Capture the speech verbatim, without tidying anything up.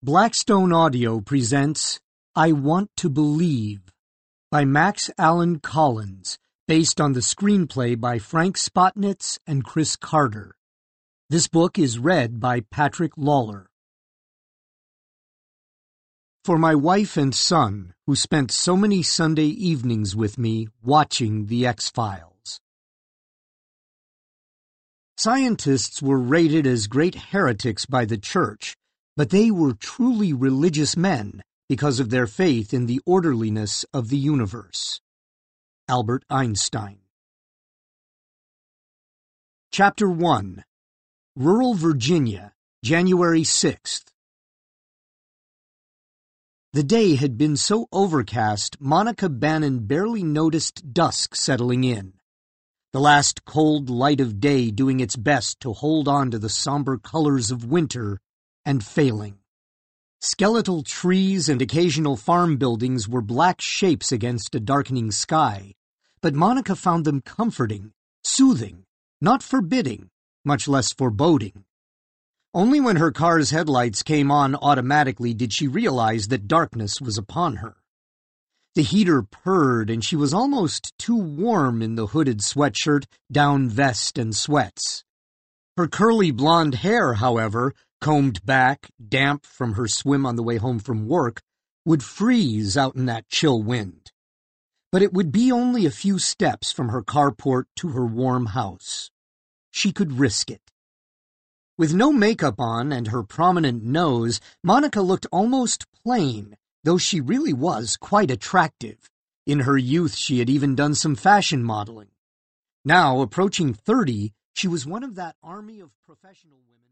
Blackstone Audio presents I Want to Believe by Max Allan Collins, based on the screenplay by Frank Spotnitz and Chris Carter. This book is read by Patrick Lawler. For my wife and son, who spent so many Sunday evenings with me watching The X-Files. Scientists were rated as great heretics by the church, but they were truly religious men because of their faith in the orderliness of the universe. Albert Einstein. Chapter one. Rural Virginia, January sixth. The day had been so overcast, Monica Bannon barely noticed dusk settling in. The last cold light of day doing its best to hold on to the somber colors of winter and failing. Skeletal trees and occasional farm buildings were black shapes against a darkening sky, but Monica found them comforting, soothing, not forbidding, much less foreboding. Only when her car's headlights came on automatically did she realize that darkness was upon her. The heater purred, and she was almost too warm in the hooded sweatshirt, down vest, and sweats. Her curly blonde hair, however, combed back, damp from her swim on the way home from work, would freeze out in that chill wind. But it would be only a few steps from her carport to her warm house. She could risk it. With no makeup on and her prominent nose, Monica looked almost plain, though she really was quite attractive. In her youth, she had even done some fashion modeling. Now, approaching thirty, she was one of that army of professional women